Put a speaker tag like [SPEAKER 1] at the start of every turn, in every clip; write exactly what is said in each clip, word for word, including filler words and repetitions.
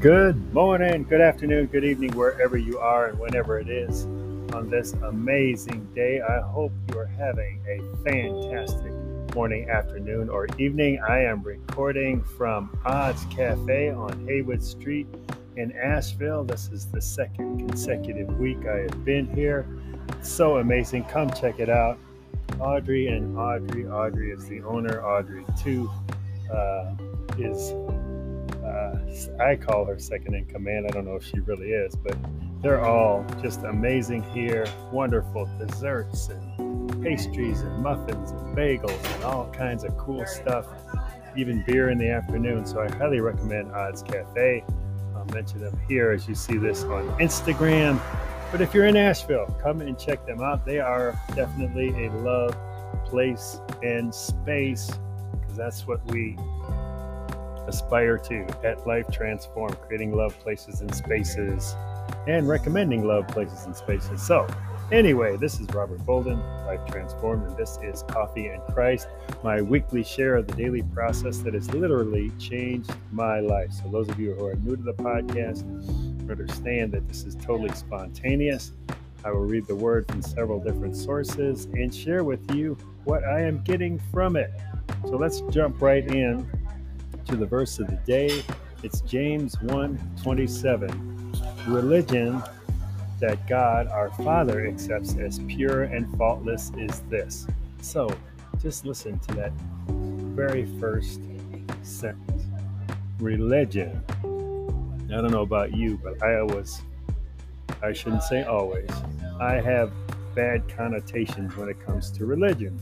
[SPEAKER 1] Good morning, good afternoon, good evening, wherever you are and whenever it is on this amazing day. I hope you are having a fantastic morning, afternoon, or evening. I am recording from Odds Cafe on Haywood Street in Asheville. This is the second consecutive week I have been here. It's so amazing. Come check it out. Audrey and Audrey. Audrey is the owner. Audrey, too, uh, is Uh, I call her second in command. I don't know if she really is, but they're all just amazing here. Wonderful desserts and pastries and muffins and bagels and all kinds of cool stuff, even beer in the afternoon. So I highly recommend Odds Cafe. I'll mention them here as you see this on Instagram. But if you're in Asheville, come and check them out. They are definitely a love place and space, because that's what we aspire to at Life Transform, creating love places and spaces and recommending love places and spaces. So anyway, this is Robert Bolden, Life Transformed, and this is Coffee and Christ, my weekly share of the daily process that has literally changed my life. So those of you who are new to the podcast, understand that this is totally spontaneous. I will read the word from several different sources and share with you what I am getting from it. So let's jump right in to the verse of the day. It's James one twenty-seven. Religion that God our Father accepts as pure and faultless is this. So just listen to that very first sentence. Religion. I don't know about you, but I always, I shouldn't say always, I have bad connotations when it comes to religion.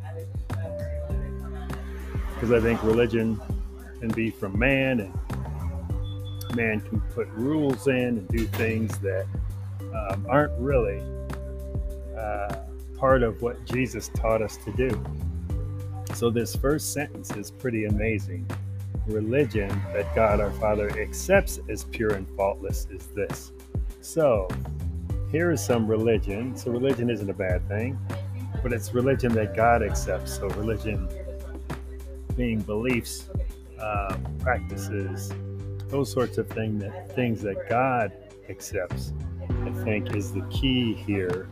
[SPEAKER 1] Because I think religion can be from man, and man can put rules in and do things that um, aren't really uh, part of what Jesus taught us to do. So this first sentence is pretty amazing. Religion that God our Father accepts as pure and faultless is this. So here is some religion. So religion isn't a bad thing, but it's religion that God accepts. So religion being beliefs, Uh, practices, those sorts of thing that things that God accepts, I think is the key here.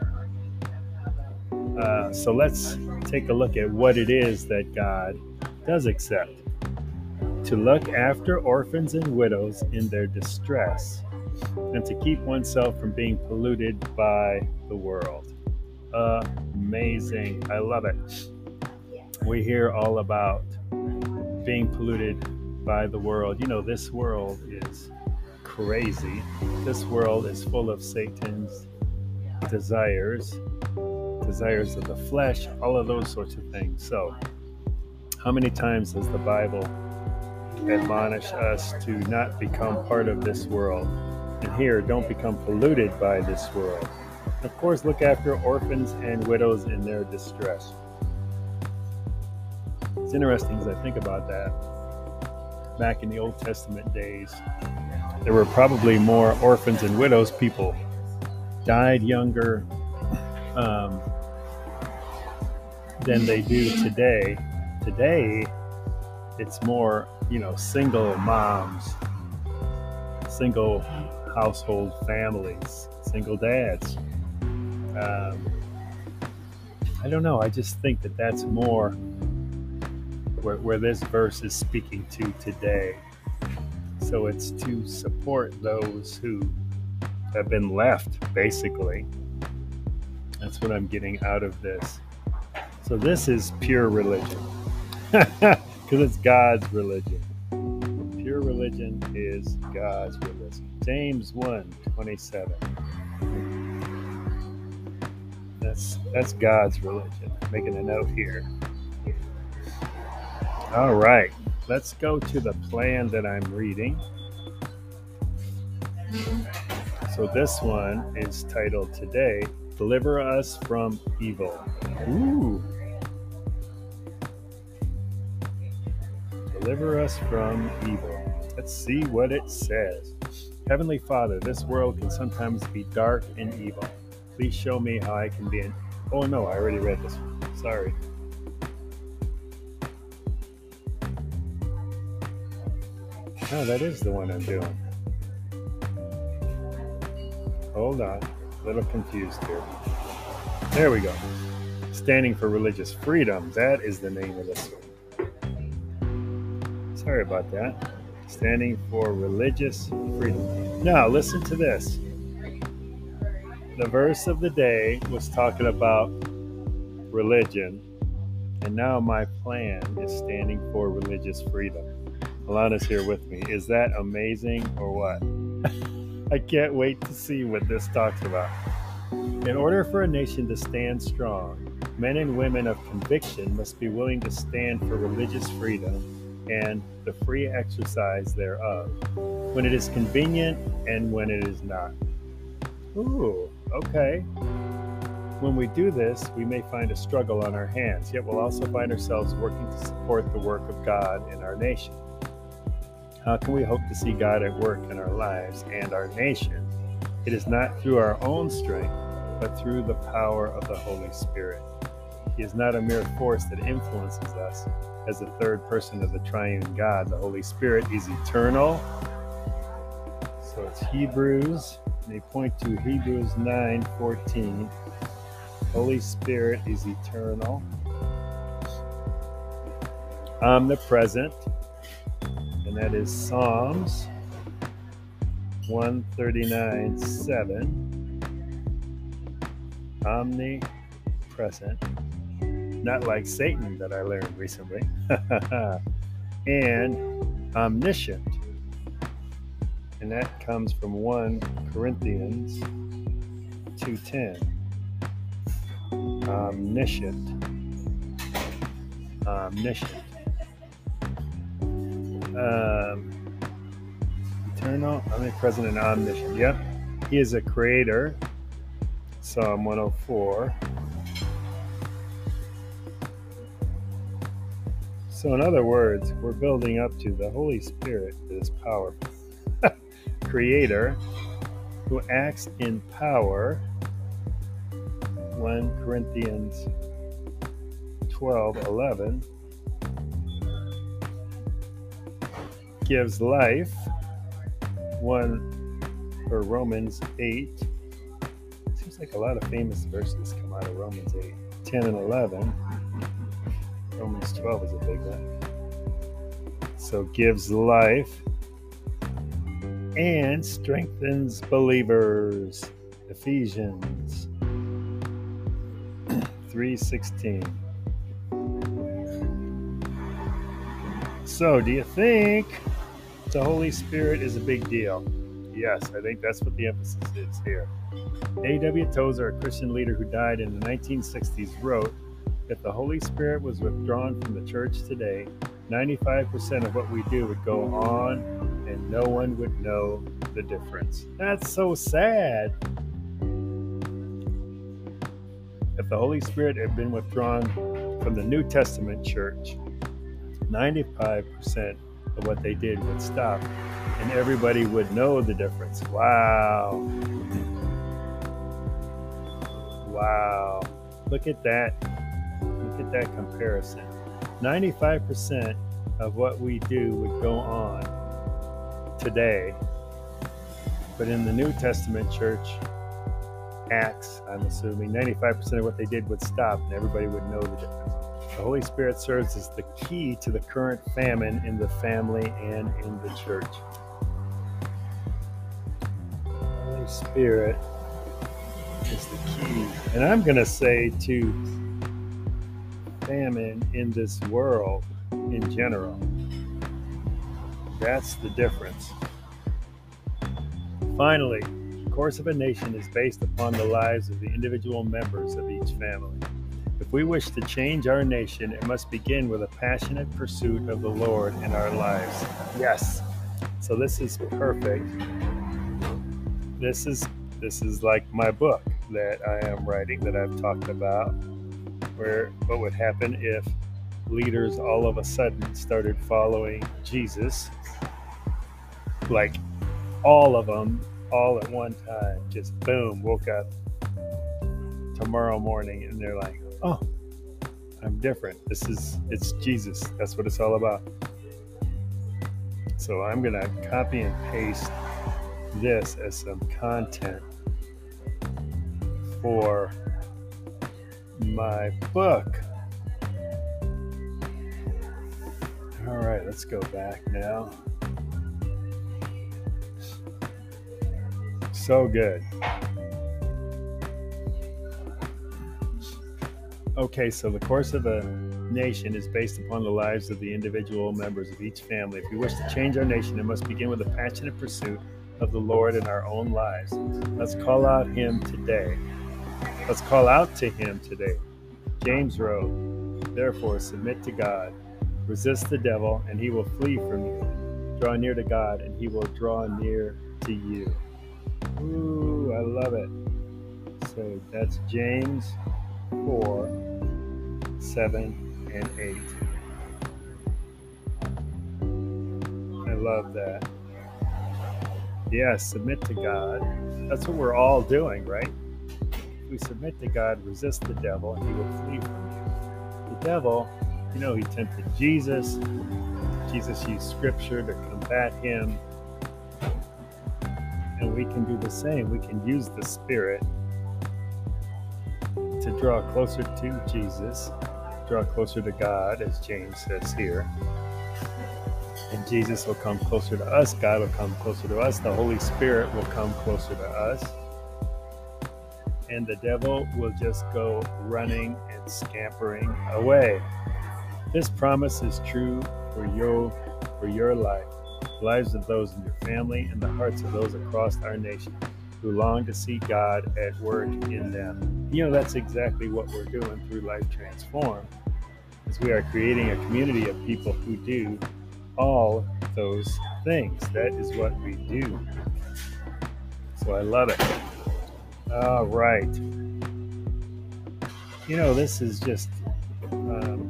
[SPEAKER 1] Uh, so let's take a look at what it is that God does accept. To look after orphans and widows in their distress, and to keep oneself from being polluted by the world. Amazing. I love it. We hear all about being polluted by the world. You know, this world is crazy. This world is full of Satan's desires, desires of the flesh, all of those sorts of things. So, how many times does the Bible admonish us to not become part of this world? And here, don't become polluted by this world. Of course, look after orphans and widows in their distress. It's interesting as I think about that. Back in the Old Testament days, there were probably more orphans and widows. People died younger um, than they do today. Today, it's more, you know, single moms, single household families, single dads. Um, I don't know. I just think that that's more Where, where this verse is speaking to today. So it's to support those who have been left, basically. That's what I'm getting out of this. So this is pure religion, because it's God's religion. Pure religion is God's religion. James one twenty-seven. That's, that's God's religion. Making a note here. All right, let's go to the plan that I'm reading. So this one is titled today, Deliver Us from Evil. Ooh. Deliver us from evil. Let's see what it says. Heavenly Father, this world can sometimes be dark and evil. Please show me how I can be an... Oh no, I already read this one. Sorry. Oh, that is the one I'm doing. Hold on. A little confused here. There we go. Standing for religious freedom. That is the name of this one. Sorry about that. Standing for religious freedom. Now, listen to this. The verse of the day was talking about religion, and now my plan is standing for religious freedom. Alana's here with me. Is that amazing or what? I can't wait to see what this talks about. In order for a nation to stand strong, men and women of conviction must be willing to stand for religious freedom and the free exercise thereof, when it is convenient and when it is not. Ooh, okay. When we do this, we may find a struggle on our hands, yet we'll also find ourselves working to support the work of God in our nation. How can we hope to see God at work in our lives and our nation? It is not through our own strength, but through the power of the Holy Spirit. He is not a mere force that influences us. As the third person of the triune God, the Holy Spirit is eternal. So it's Hebrews, and they point to Hebrews nine fourteen. Holy Spirit is eternal, omnipresent, and that is Psalms one thirty-nine seven. Omnipresent, not like Satan that I learned recently, and omniscient, and that comes from First Corinthians two ten. Omniscient, omniscient, um, eternal, omnipresent, and omniscient. Yep, he is a creator. Psalm one oh four. So in other words, we're building up to the Holy Spirit is powerful. Creator who acts in power. First Corinthians twelve eleven. Gives life. One or Romans eight. Seems like a lot of famous verses come out of Romans eight. ten and eleven. Romans twelve is a big one. So gives life and strengthens believers. Ephesians three sixteen. So do you think the Holy Spirit is a big deal? Yes, I think that's what the emphasis is here. A W Tozer, a Christian leader who died in the nineteen sixties, wrote, if the Holy Spirit was withdrawn from the church today, ninety-five percent of what we do would go on and no one would know the difference. That's so sad. If the Holy Spirit had been withdrawn from the New Testament church, ninety-five percent of what they did would stop and everybody would know the difference. Wow. Wow. Look at that. Look at that comparison. ninety-five percent of what we do would go on today, but in the New Testament church, Acts, I'm assuming, ninety-five percent of what they did would stop and everybody would know the difference. The Holy Spirit serves as the key to the current famine in the family and in the church. Holy Spirit is the key. And I'm going to say to famine in this world in general. That's the difference. Finally, the course of a nation is based upon the lives of the individual members of each family. If we wish to change our nation, it must begin with a passionate pursuit of the Lord in our lives. Yes. So this is perfect. This is this is like my book that I am writing that I've talked about, where what would happen if leaders all of a sudden started following Jesus, like all of them, all at one time, just boom, woke up tomorrow morning and they're like, oh, I'm different. This is, it's Jesus. That's what it's all about. So I'm going to copy and paste this as some content for my book. All right, let's go back now. So good. Okay, so the course of a nation is based upon the lives of the individual members of each family. If we wish to change our nation, it must begin with a passionate pursuit of the Lord in our own lives. Let's call out Him today. Let's call out to Him today. James wrote, "Therefore, submit to God. Resist the devil, and he will flee from you. Draw near to God, and He will draw near to you." Ooh, I love it. So that's James four, seven, and eight. I love that. Yeah, submit to God. That's what we're all doing, right? If we submit to God, resist the devil, and he will flee from you. The devil, you know, he tempted Jesus. Jesus used scripture to combat him. And we can do the same. We can use the Spirit to draw closer to Jesus, draw closer to God, as James says here. And Jesus will come closer to us. God will come closer to us. The Holy Spirit will come closer to us. And the devil will just go running and scampering away. This promise is true for you, for your life, the lives of those in your family, and the hearts of those across our nation who long to see God at work in them. You know, that's exactly what we're doing through Life Transform, is we are creating a community of people who do all those things. That is what we do. So I love it. All right. You know, this is just, um,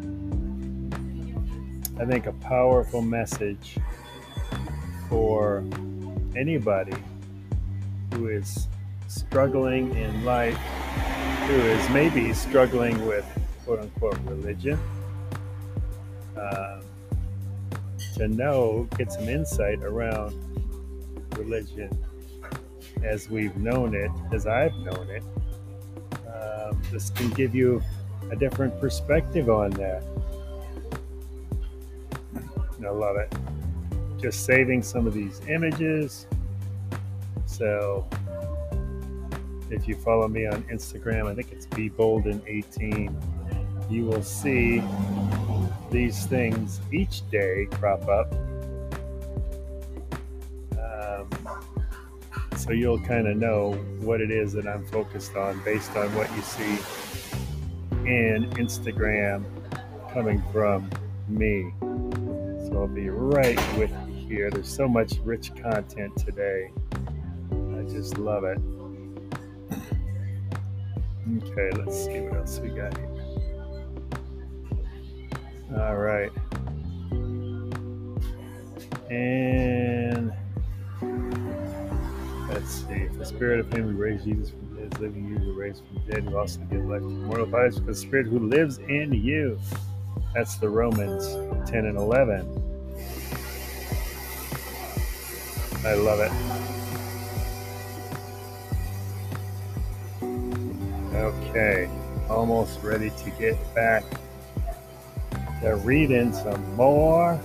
[SPEAKER 1] I think, a powerful message for anybody who is struggling in life, who is maybe struggling with quote-unquote religion, um, to know, get some insight around religion as we've known it, as I've known it. Um, this can give you a different perspective on that. I love it. Just saving some of these images. So if you follow me on Instagram, I think it's be bolden eighteen, you will see these things each day crop up. Um, so you'll kind of know what it is that I'm focused on based on what you see in Instagram coming from me. So I'll be right with you here. There's so much rich content today. I just love it. Okay, let's see what else we got here. All right. And let's see. If the Spirit of Him who raised Jesus from the dead is living in you, who raised from the dead, will also give life to immortal bodies for the Spirit who lives in you. That's the Romans ten and eleven. I love it. Okay, almost ready to get back to reading some more.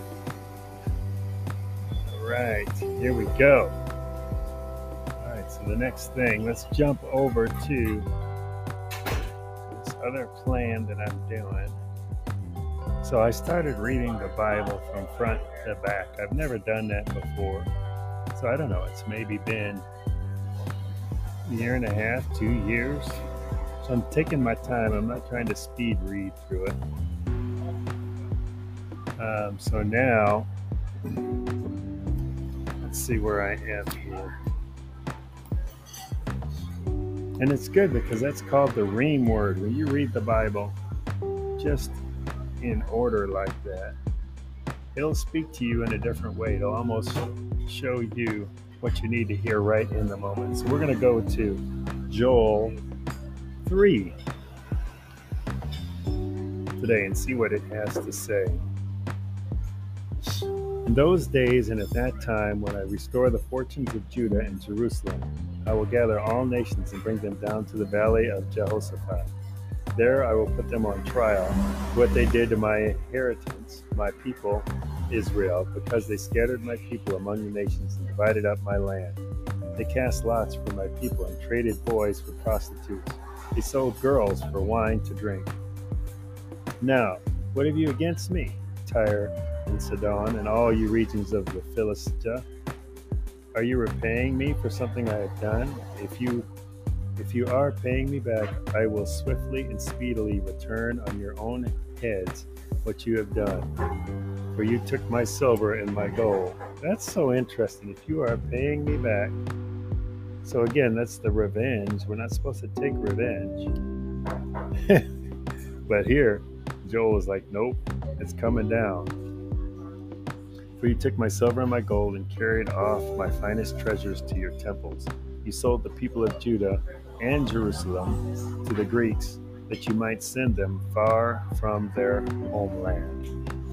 [SPEAKER 1] All right, here we go. All right, so the next thing, let's jump over to this other plan that I'm doing. So I started reading the Bible from front to back. I've never done that before. So I don't know, it's maybe been a year and a half, two years. So I'm taking my time. I'm not trying to speed read through it. Um, so now, let's see where I am here. And it's good because that's called the Rhema word. When you read the Bible just in order like that, it'll speak to you in a different way. It'll almost show you what you need to hear right in the moment. So we're going to go to Joel three today and see what it has to say. In those days and at that time, when I restore the fortunes of Judah and Jerusalem, I will gather all nations and bring them down to the valley of Jehoshaphat. There I will put them on trial for what they did to my inheritance, my people Israel, because they scattered my people among the nations and divided up my land. They cast lots for my people and traded boys for prostitutes. They sold girls for wine to drink. Now, what have you against me, Tyre and Sidon, and all you regions of the Philistia? Are you repaying me for something I have done? If you if you are paying me back, I will swiftly and speedily return on your own heads what you have done. For you took my silver and my gold. That's so interesting. If you are paying me back. So again, that's the revenge. We're not supposed to take revenge. But here, Joel is like, nope, it's coming down. For you took my silver and my gold and carried off my finest treasures to your temples. You sold the people of Judah and Jerusalem to the Greeks, that you might send them far from their homeland.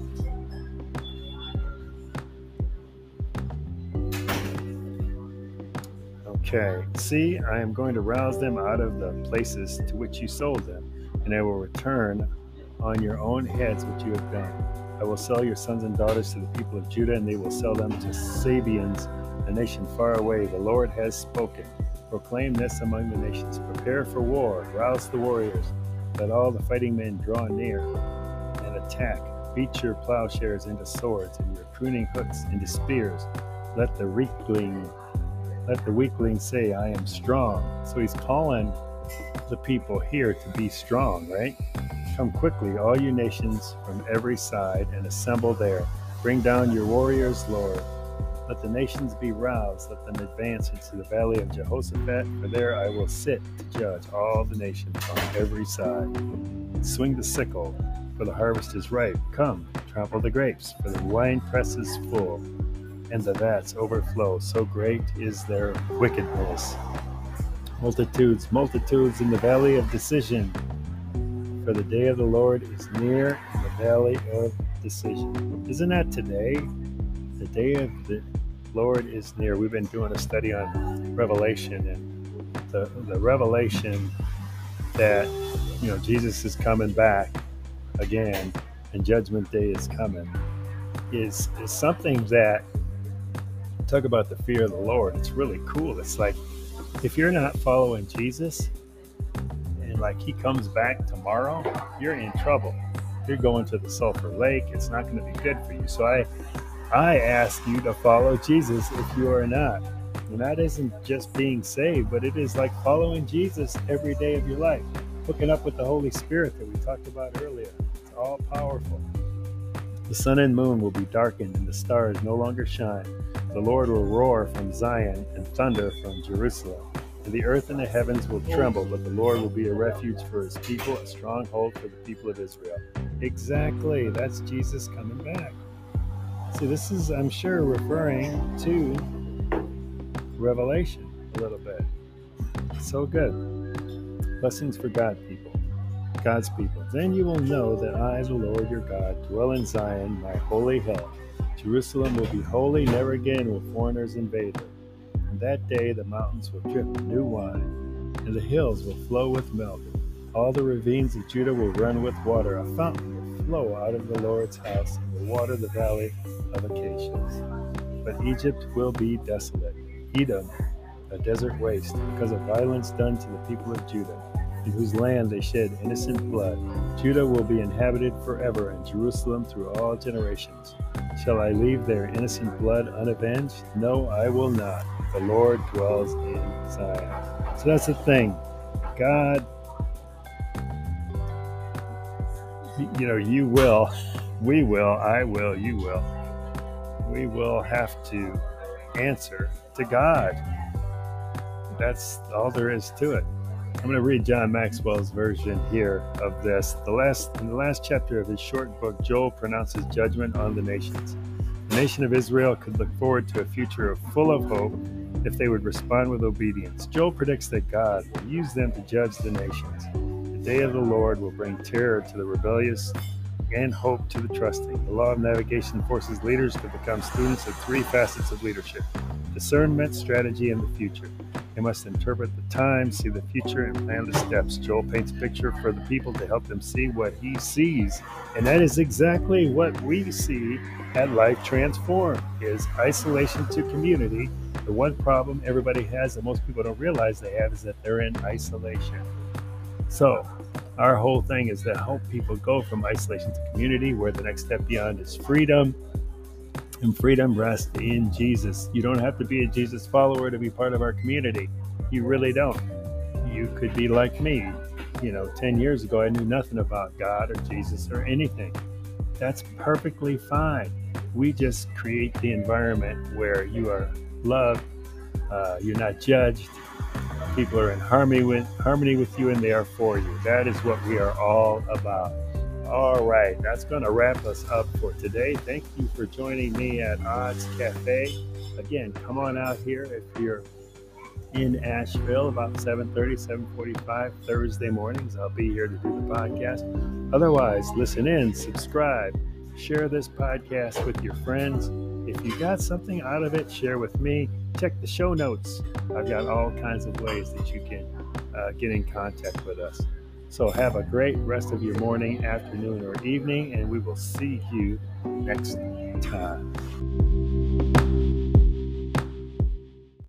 [SPEAKER 1] Okay, see, I am going to rouse them out of the places to which you sold them, and I will return on your own heads what you have done. I will sell your sons and daughters to the people of Judah, and they will sell them to Sabeans, a nation far away. The Lord has spoken. Proclaim this among the nations. Prepare for war. Rouse the warriors. Let all the fighting men draw near and attack. Beat your plowshares into swords and your pruning hooks into spears. Let the weakling, let the weakling say, I am strong. So he's calling the people here to be strong, right? Come quickly, all you nations from every side, and assemble there. Bring down your warriors, Lord. Let the nations be roused. Let them advance into the valley of Jehoshaphat, for there I will sit to judge all the nations on every side. Swing the sickle, for the harvest is ripe. Come, trample the grapes, for the winepress is full, and the vats overflow. So great is their wickedness. Multitudes, multitudes in the valley of decision. For the day of the Lord is near in the valley of decision. Isn't that today? The day of the Lord is near. We've been doing a study on Revelation, and the, the revelation that, you know, Jesus is coming back again and Judgment Day is coming is, is something that, talk about the fear of the Lord. It's really cool. It's like, if you're not following Jesus, like he comes back tomorrow, you're in trouble. You're going to the sulfur lake. It's not going to be good for you. So I I ask you to follow Jesus if you are not. And that isn't just being saved, but it is like following Jesus every day of your life. Hooking up with the Holy Spirit that we talked about earlier. It's all powerful. The sun and moon will be darkened and the stars no longer shine. The Lord will roar from Zion and thunder from Jerusalem. The earth and the heavens will tremble, but the Lord will be a refuge for his people, a stronghold for the people of Israel. Exactly. That's Jesus coming back. See, this is, I'm sure, referring to Revelation a little bit. So good. Blessings for God people, God's people. Then you will know that I, the Lord your God, dwell in Zion, my holy hill. Jerusalem will be holy, never again will foreigners invade her. On that day the mountains will drip new wine, and the hills will flow with milk. All the ravines of Judah will run with water. A fountain will flow out of the Lord's house and will water the valley of acacias. But Egypt will be desolate, Edom a desert waste, because of violence done to the people of Judah, in whose land they shed innocent blood. Judah will be inhabited forever, and Jerusalem through all generations. Shall I leave their innocent blood unavenged? No, I will not. The Lord dwells in Zion. So that's the thing. God, you know, you will, we will, I will, you will. We will have to answer to God. That's all there is to it. I'm going to read John Maxwell's version here of this. The last, in the last chapter of his short book, Joel pronounces judgment on the nations. The nation of Israel could look forward to a future full of hope if they would respond with obedience. Joel predicts that God will use them to judge the nations. The day of the Lord will bring terror to the rebellious and hope to the trusting. The law of navigation forces leaders to become students of three facets of leadership: discernment, strategy, and the future. They must interpret the times, see the future, and plan the steps. Joel paints a picture for the people to help them see what he sees. And that is exactly what we see at Life Transformed, is isolation to community. The one problem everybody has that most people don't realize they have is that they're in isolation. So our whole thing is to help people go from isolation to community, where the next step beyond is freedom. And freedom rests in Jesus. You don't have to be a Jesus follower to be part of our community. You really don't. You could be like me. You know, ten years ago, I knew nothing about God or Jesus or anything. That's perfectly fine. We just create the environment where you are loved, uh, you're not judged, people are in harmony with, harmony with you, and they are for you. That is what we are all about. All right, that's going to wrap us up for today. Thank you for joining me at Odds Cafe. Again, come on out here if you're in Asheville about seven thirty, seven forty-five Thursday mornings. I'll be here to do the podcast. Otherwise, listen in, subscribe, share this podcast with your friends. If you got something out of it, share with me. Check the show notes. I've got all kinds of ways that you can uh, get in contact with us. So have a great rest of your morning, afternoon, or evening, and we will see you next time.